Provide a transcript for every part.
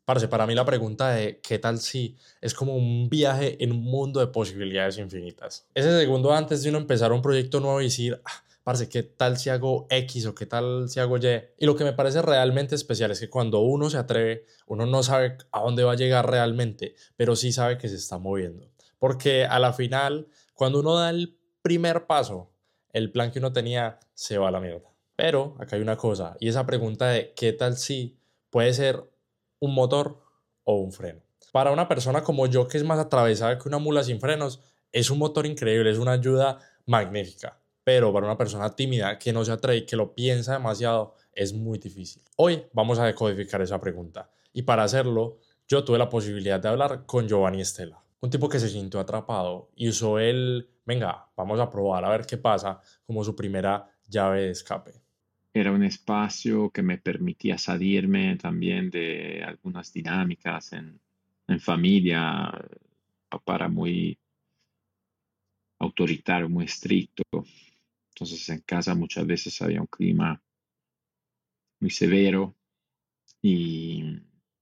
Parce, para mí la pregunta de ¿qué tal si es como un viaje en un mundo de posibilidades infinitas? Ese segundo antes de uno empezar un proyecto nuevo y decir, parce, ¿qué tal si hago X o qué tal si hago Y? Y lo que me parece realmente especial es que cuando uno se atreve, uno no sabe a dónde va a llegar realmente, pero sí sabe que se está moviendo. Porque a la final, cuando uno da el primer paso, el plan que uno tenía se va a la mierda. Pero acá hay una cosa, y esa pregunta de ¿qué tal si puede ser un motor o un freno? Para una persona como yo, que es más atravesada que una mula sin frenos, es un motor increíble, es una ayuda magnífica. Pero para una persona tímida que no se atreve y que lo piensa demasiado, es muy difícil. Hoy vamos a decodificar esa pregunta. Y para hacerlo, yo tuve la posibilidad de hablar con Giovanni Estela, un tipo que se sintió atrapado y usó el, venga, vamos a probar a ver qué pasa, como su primera llave de escape. Era un espacio que me permitía salirme también de algunas dinámicas en familia. Papá era muy autoritario, muy estricto. Entonces en casa muchas veces había un clima muy severo y,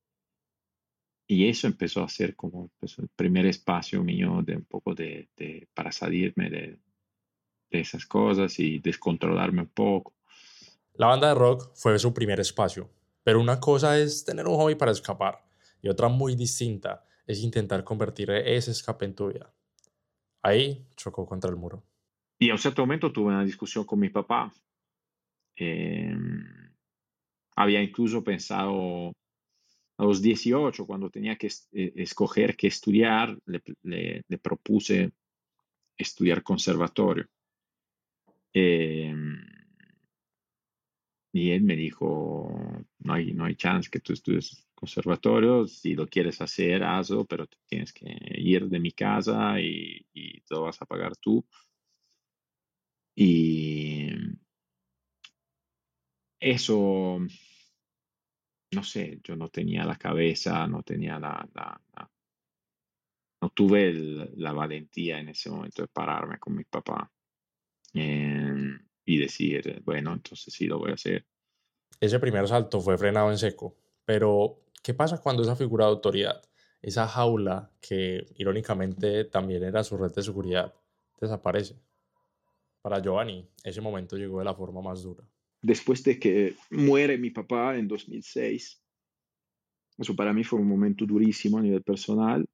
y eso empezó a ser como pues, el primer espacio mío de un poco para salirme de esas cosas y descontrolarme un poco. La banda de rock fue su primer espacio, pero una cosa es tener un hobby para escapar y otra muy distinta es intentar convertir ese escape en tu vida. Ahí chocó contra el muro. Y a un cierto momento tuve una discusión con mi papá. Eh, Había incluso pensado a los 18, cuando tenía que escoger qué estudiar, le propuse estudiar conservatorio. Eh, y él me dijo, no hay chance que tú estudies conservatorio, si lo quieres hacer, hazlo, pero te tienes que ir de mi casa y te lo vas a pagar tú. Y eso, no sé, yo no tenía la cabeza, no tenía no tuve la valentía en ese momento de pararme con mi papá y decir, bueno, entonces sí lo voy a hacer. Ese primer salto fue frenado en seco, pero ¿qué pasa cuando esa figura de autoridad, esa jaula que irónicamente también era su red de seguridad, desaparece? Para Giovanni, ese momento llegó de la forma más dura. Después de que muere mi papá en 2006, eso para mí fue un momento durísimo a nivel personal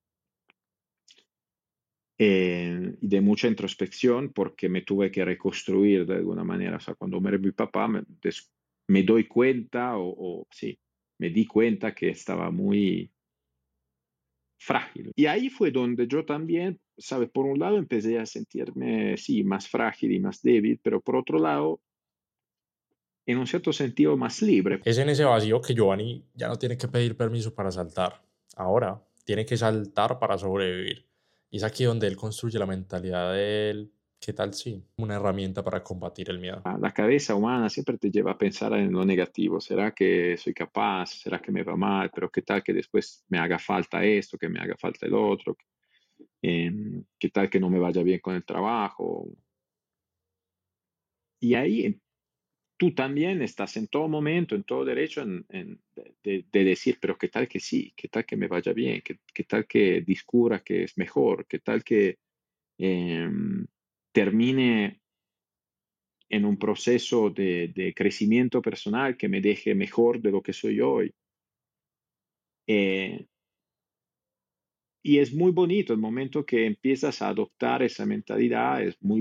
y de mucha introspección porque me tuve que reconstruir de alguna manera. O sea, cuando muere mi papá me doy cuenta o sí, me di cuenta que estaba muy frágil. Y ahí fue donde yo también, ¿sabes? Por un lado empecé a sentirme, sí, más frágil y más débil, pero por otro lado, en un cierto sentido, más libre. Es en ese vacío que Giovanni ya no tiene que pedir permiso para saltar. Ahora tiene que saltar para sobrevivir. Y es aquí donde él construye la mentalidad de él. ¿Qué tal si? Una herramienta para combatir el miedo. La cabeza humana siempre te lleva a pensar en lo negativo. ¿Será que soy capaz? ¿Será que me va mal? Pero ¿qué tal que después me haga falta esto, que me haga falta el otro? ¿Qué tal que no me vaya bien con el trabajo? Y ahí tú también estás en todo momento, en todo derecho de decir, pero qué tal que sí, qué tal que me vaya bien, qué tal que descubra que es mejor, qué tal que eh, termine en un proceso de crecimiento personal que me deje mejor de lo que soy hoy. Eh, y es muy bonito el momento que empiezas a adoptar esa mentalidad,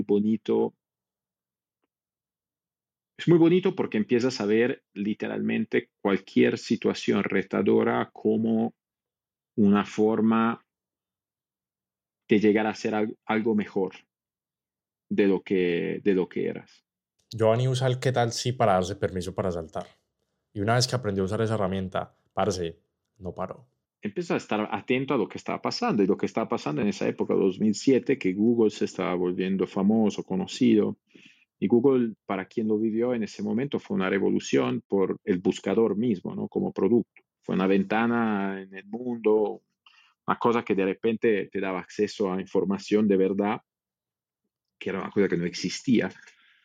es muy bonito porque empiezas a ver literalmente cualquier situación retadora como una forma de llegar a ser algo mejor de lo que eras. Giovanni usa el qué tal si para darse permiso para saltar. Y una vez que aprendió a usar esa herramienta, parce, no paró. Empiezas a estar atento a lo que estaba pasando y lo que estaba pasando en esa época, 2007, que Google se estaba volviendo famoso, conocido. Y Google, para quien lo vivió en ese momento, fue una revolución por el buscador mismo, ¿no? Como producto. Fue una ventana en el mundo, una cosa que de repente te daba acceso a información de verdad, que era una cosa que no existía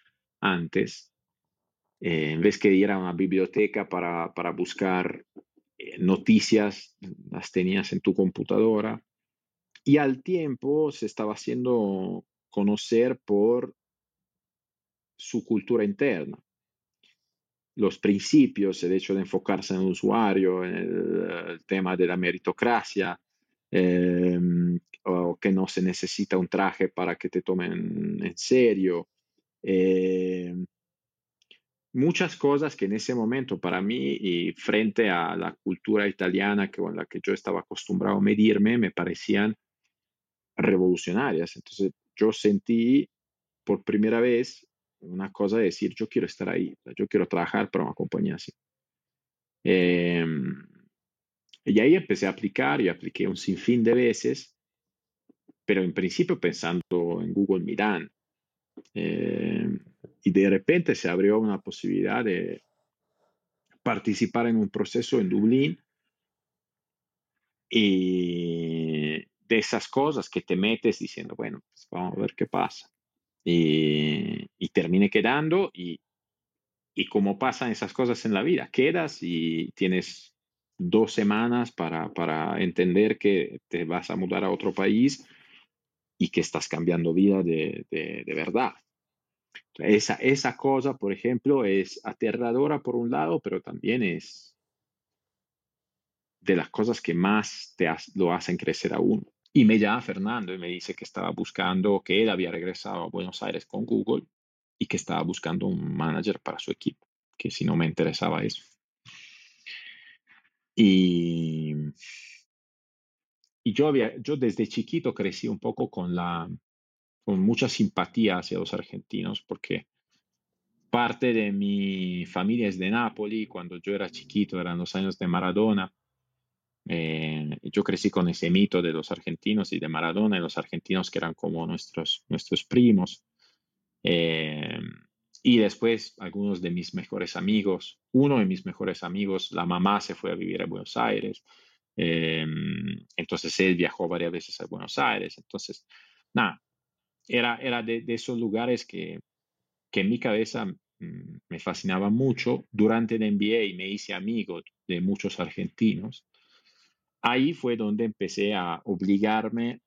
antes, en vez que ir a una biblioteca para buscar noticias las tenías en tu computadora y al tiempo se estaba haciendo conocer por su cultura interna, los principios, el hecho de enfocarse en el usuario, en el tema de la meritocracia, eh, o que no se necesita un traje para que te tomen en serio. Eh, Muchas cosas que en ese momento para mí y frente a la cultura italiana con la que yo estaba acostumbrado a medirme, me parecían revolucionarias. Entonces yo sentí por primera vez una cosa de decir, yo quiero estar ahí, yo quiero trabajar para una compañía así. Eh, y ahí empecé a aplicar y apliqué un sinfín de veces, pero en principio pensando en Google Milan. Eh, y de repente se abrió una posibilidad de participar en un proceso en Dublín y de esas cosas que te metes diciendo, bueno, pues vamos a ver qué pasa. Y terminé quedando y como pasan esas cosas en la vida, quedas y tienes 2 semanas para entender que te vas a mudar a otro país y que estás cambiando vida de verdad. Esa cosa, por ejemplo, es aterradora por un lado, pero también es de las cosas que más lo hacen crecer a uno. Y me llama Fernando y me dice que estaba buscando, que él había regresado a Buenos Aires con Google y que estaba buscando un manager para su equipo, que si no me interesaba eso. Y, y yo desde chiquito crecí un poco con mucha simpatía hacia los argentinos, porque parte de mi familia es de Nápoli. Cuando yo era chiquito, eran los años de Maradona. Yo crecí con ese mito de los argentinos y de Maradona y los argentinos que eran como nuestros primos. Eh, y después algunos de mis mejores amigos, uno de mis mejores amigos, la mamá se fue a vivir a Buenos Aires. Eh, entonces él viajó varias veces a Buenos Aires. Entonces, nada, era de esos lugares que en mi cabeza me fascinaba mucho. Durante el MBA me hice amigo de muchos argentinos. Ahí fue donde empecé a obligarme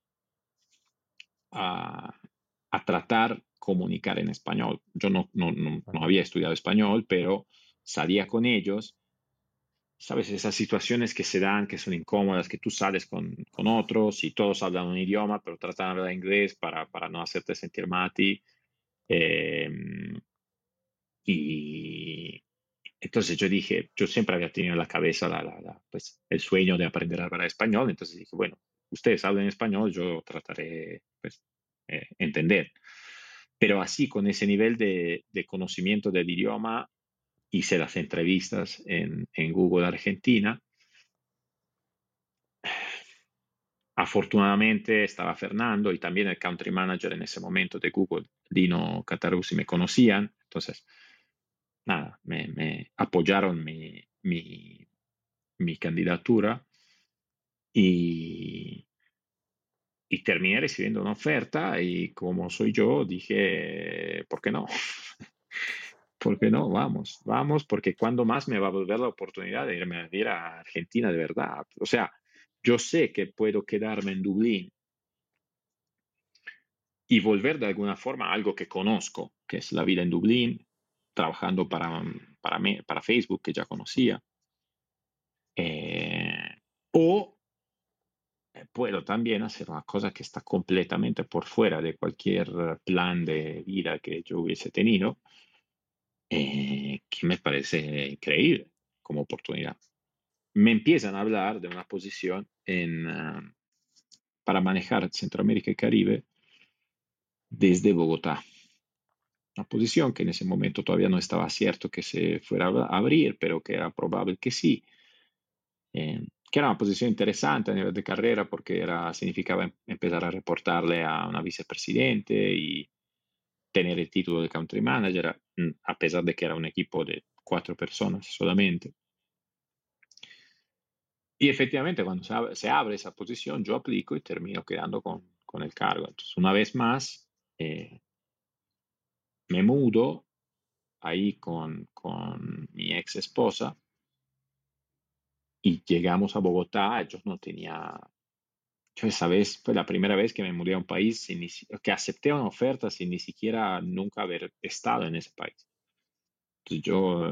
a, a tratar comunicar en español. Yo no había estudiado español, pero salía con ellos. ¿Sabes? Esas situaciones que se dan, que son incómodas, que tú sales con otros y todos hablan un idioma, pero tratan de hablar inglés para no hacerte sentir mal a ti. Eh, y entonces yo dije, yo siempre había tenido en la cabeza pues, el sueño de aprender a hablar español, entonces dije, bueno, ustedes hablan español, yo trataré, pues, entender. Pero así, con ese nivel de conocimiento del idioma, hice las entrevistas en Google Argentina. Afortunadamente estaba Fernando y también el country manager en ese momento de Google, Dino Cataruzzi, me conocían. Entonces, nada, me apoyaron mi candidatura y, y terminé recibiendo una oferta y como soy yo, dije, ¿por qué no? ¿Por qué no? Vamos, porque cuando más me va a volver la oportunidad de irme a vivir a Argentina de verdad. O sea, yo sé que puedo quedarme en Dublín y volver de alguna forma a algo que conozco, que es la vida en Dublín, trabajando para Facebook, que ya conocía. Eh, o puedo también hacer una cosa que está completamente por fuera de cualquier plan de vida que yo hubiese tenido, que me parece increíble como oportunidad. Me empiezan a hablar de una posición para manejar Centroamérica y Caribe desde Bogotá. Una posición que en ese momento todavía no estaba cierto que se fuera a abrir, pero que era probable que sí. Que era una posición interesante a nivel de carrera porque significaba empezar a reportarle a una vicepresidente y tener el título de country manager, a pesar de que era un equipo de 4 personas solamente. Y efectivamente, cuando se abre esa posición, yo aplico y termino quedando con el cargo. Entonces, una vez más, me mudo ahí con mi ex esposa y llegamos a Bogotá, yo no tenía, yo esa vez fue la primera vez que me mudé a un país, que acepté una oferta sin ni siquiera nunca haber estado en ese país. Entonces yo,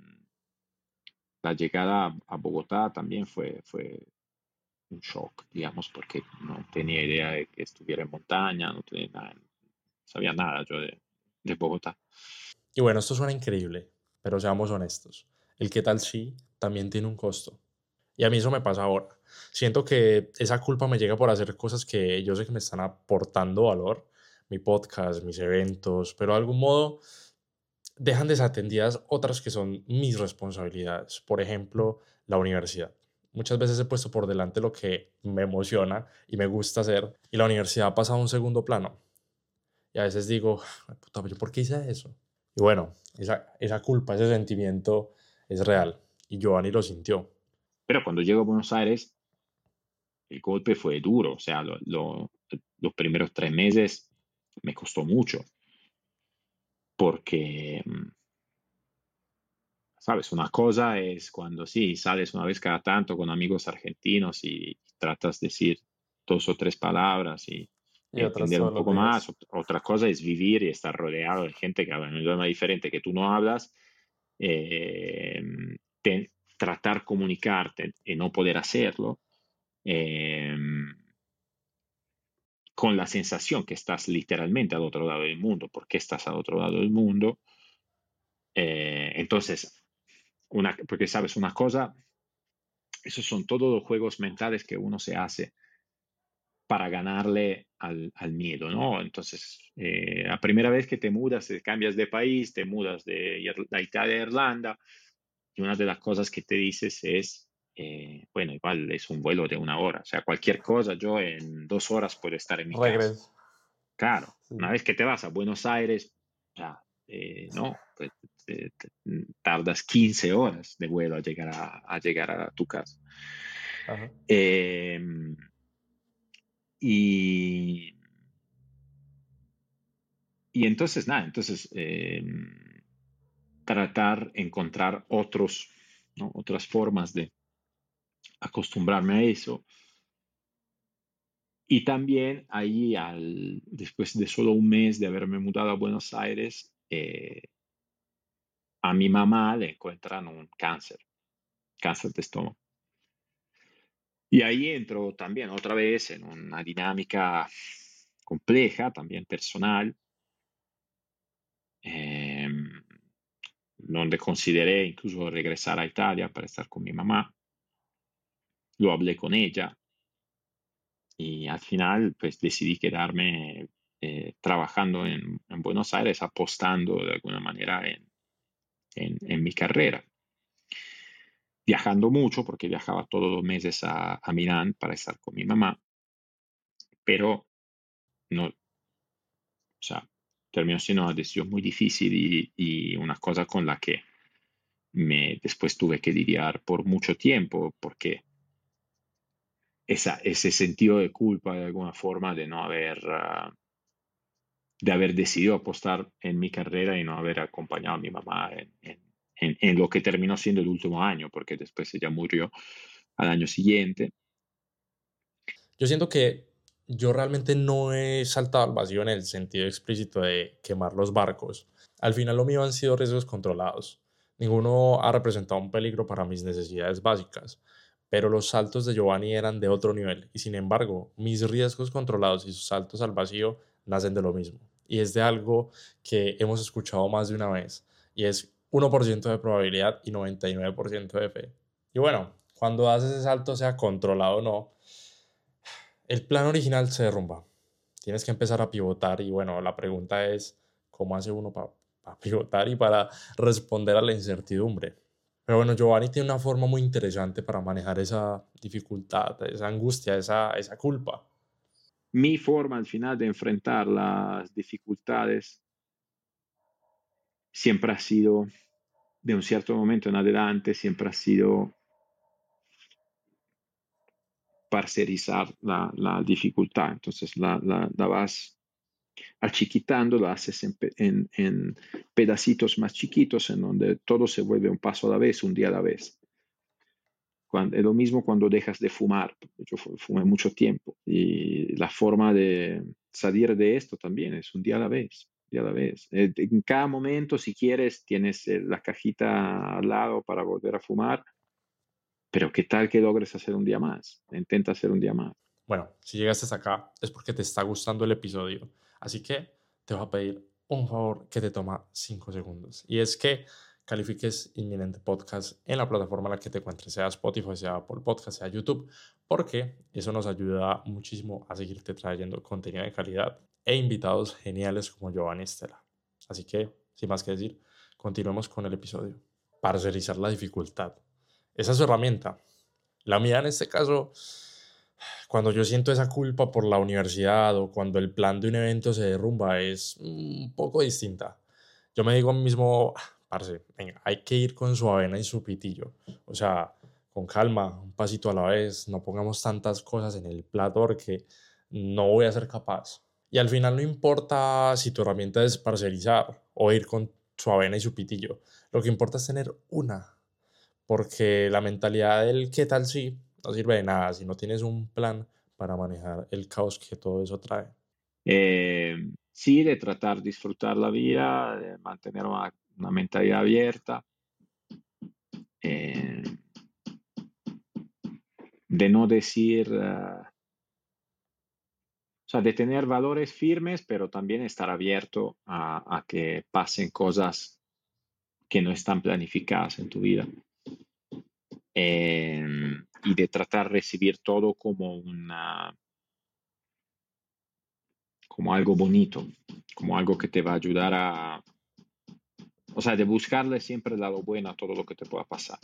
la llegada a Bogotá también fue un shock, digamos, porque no tenía idea de que estuviera en montaña, no tenía nada, no sabía nada yo de Bogotá. Y bueno, esto suena increíble, pero seamos honestos. El qué tal sí también tiene un costo. Y a mí eso me pasa ahora. Siento que esa culpa me llega por hacer cosas que yo sé que me están aportando valor, mi podcast, mis eventos, pero de algún modo dejan desatendidas otras que son mis responsabilidades. Por ejemplo, la universidad. Muchas veces he puesto por delante lo que me emociona y me gusta hacer y la universidad ha pasado a un segundo plano. Y a veces digo, "Ay, puta, ¿yo por qué hice eso?" Y bueno, esa culpa, ese sentimiento es real. Y Giovanni lo sintió. Pero cuando llego a Buenos Aires, el golpe fue duro, o sea, los primeros 3 meses me costó mucho, porque, sabes, una cosa es cuando sí, sales una vez cada tanto con amigos argentinos y tratas de decir 2 o 3 palabras Y y otras entender un todos los poco más. días. Otra cosa es vivir y estar rodeado de gente que habla un idioma diferente que tú no hablas, eh, tratar comunicarte y no poder hacerlo. eh, con la sensación que estás literalmente al otro lado del mundo, porque estás al otro lado del mundo. Entonces, porque sabes una cosa, esos son todos los juegos mentales que uno se hace para ganarle al miedo, ¿no? Entonces, la primera vez que te mudas, te cambias de país, te mudas de Italia a Irlanda, y una de las cosas que te dices es, bueno, igual es un vuelo de 1 hora, o sea, cualquier cosa, yo en 2 horas puedo estar en mi casa. Regreso. Claro, una Sí. vez que te vas a Buenos Aires, ya, no, pues tardas 15 horas de vuelo a llegar a tu casa. Ajá. Eh, y, y entonces, nada, entonces tratar, encontrar ¿no? Otras formas de acostumbrarme a eso. Y también ahí, después de solo un mes de haberme mudado a Buenos Aires, a mi mamá le encuentran un cáncer de estómago. Y ahí entro también otra vez en una dinámica compleja, también personal, eh, donde consideré incluso regresar a Italia para estar con mi mamá. Lo hablé con ella y al final pues decidí quedarme trabajando en Buenos Aires, apostando de alguna manera en mi carrera. Viajando mucho, porque viajaba todos los meses a Milán para estar con mi mamá, pero no, o sea, terminó siendo una decisión muy difícil y una cosa con la que después tuve que lidiar por mucho tiempo, porque ese sentido de culpa de alguna forma de haber decidido apostar en mi carrera y no haber acompañado a mi mamá en lo que terminó siendo el último año, porque después ella murió al año siguiente. Yo siento que yo realmente no he saltado al vacío en el sentido explícito de quemar los barcos. Al final lo mío han sido riesgos controlados. Ninguno ha representado un peligro para mis necesidades básicas, pero los saltos de Giovanni eran de otro nivel y sin embargo mis riesgos controlados y sus saltos al vacío nacen de lo mismo. Y es de algo que hemos escuchado más de una vez y es 1% de probabilidad y 99% de fe. Y bueno, cuando haces ese salto, sea controlado o no, el plan original se derrumba. Tienes que empezar a pivotar y bueno, la pregunta es, ¿cómo hace uno para pivotar y para responder a la incertidumbre? Pero bueno, Giovanni tiene una forma muy interesante para manejar esa dificultad, esa angustia, esa culpa. Mi forma al final de enfrentar las dificultades siempre ha sido, de un cierto momento en adelante, siempre ha sido parcerizar la dificultad. Entonces la vas achiquitando, la haces en pedacitos más chiquitos, en donde todo se vuelve un paso a la vez, un día a la vez. Es lo mismo cuando dejas de fumar. Yo fumé mucho tiempo y la forma de salir de esto también es un día a la vez. Un día a la vez. En cada momento, si quieres, tienes la cajita al lado para volver a fumar, pero ¿qué tal que logres hacer un día más? Intenta hacer un día más. Bueno, si llegaste hasta acá es porque te está gustando el episodio. Así que te voy a pedir un favor que te toma 5 segundos. Y es que califiques Inminente Podcast en la plataforma en la que te encuentres, sea Spotify, sea Apple Podcast, sea YouTube, porque eso nos ayuda muchísimo a seguirte trayendo contenido de calidad e invitados geniales como Giovanni Estela. Así que, sin más que decir, continuemos con el episodio. Parcelizar la dificultad. Esa es su herramienta. La mía en este caso, cuando yo siento esa culpa por la universidad o cuando el plan de un evento se derrumba, es un poco distinta. Yo me digo a mí mismo, parce, venga, hay que ir con su avena y su pitillo. O sea, con calma, un pasito a la vez, no pongamos tantas cosas en el plato porque no voy a ser capaz. Y al final no importa si tu herramienta es parcelizar o ir con su avena y su pitillo. Lo que importa es tener una, porque la mentalidad del qué tal si no sirve de nada si no tienes un plan para manejar el caos que todo eso trae. Sí, de tratar de disfrutar la vida, de mantener una mentalidad abierta, eh, de no decir, o sea, de tener valores firmes, pero también estar abierto a que pasen cosas que no están planificadas en tu vida. Y de tratar de recibir todo como algo bonito, como algo que te va a ayudar o sea, de buscarle siempre el lado bueno a todo lo que te pueda pasar.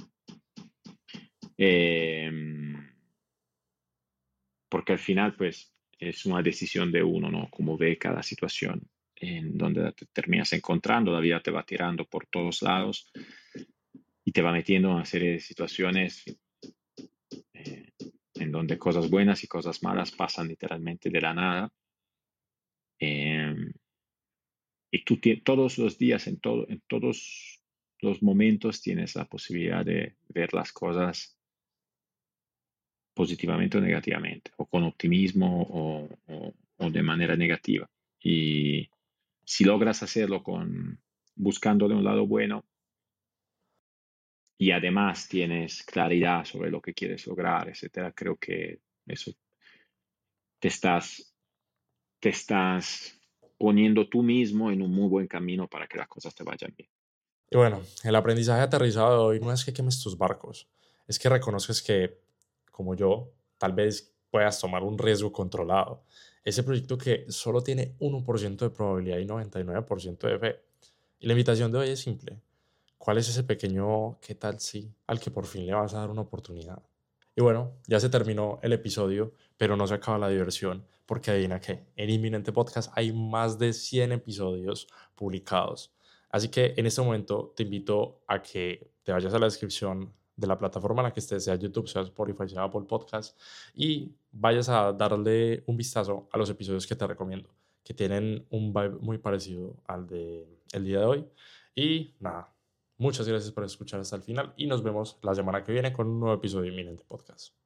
Eh, Porque al final, pues, es una decisión de uno, ¿no? Cómo ve cada situación, en donde te terminas encontrando, la vida te va tirando por todos lados y te va metiendo en una serie de situaciones eh, en donde cosas buenas y cosas malas pasan literalmente de la nada. Eh, y tú todos los días, en todos los momentos, tienes la posibilidad de ver las cosas positivamente o negativamente, o con optimismo o de manera negativa. Y si logras hacerlo buscándole un lado bueno y además tienes claridad sobre lo que quieres lograr, etcétera, creo que eso te estás, te estás poniendo tú mismo en un muy buen camino para que las cosas te vayan bien. Y bueno, el aprendizaje aterrizado de hoy no es que quemes tus barcos, es que reconozcas que, como yo, tal vez puedas tomar un riesgo controlado. Ese proyecto que solo tiene 1% de probabilidad y 99% de fe. Y la invitación de hoy es simple. ¿Cuál es ese pequeño qué tal si al que por fin le vas a dar una oportunidad? Y bueno, ya se terminó el episodio, pero no se acaba la diversión, porque adivina qué, en Inminente Podcast hay más de 100 episodios publicados. Así que en este momento te invito a que te vayas a la descripción de la plataforma en la que estés, sea YouTube, sea Spotify, sea Apple Podcast, y vayas a darle un vistazo a los episodios que te recomiendo, que tienen un vibe muy parecido al de el día de hoy. Y nada, muchas gracias por escuchar hasta el final y nos vemos la semana que viene con un nuevo episodio de Inminente Podcast.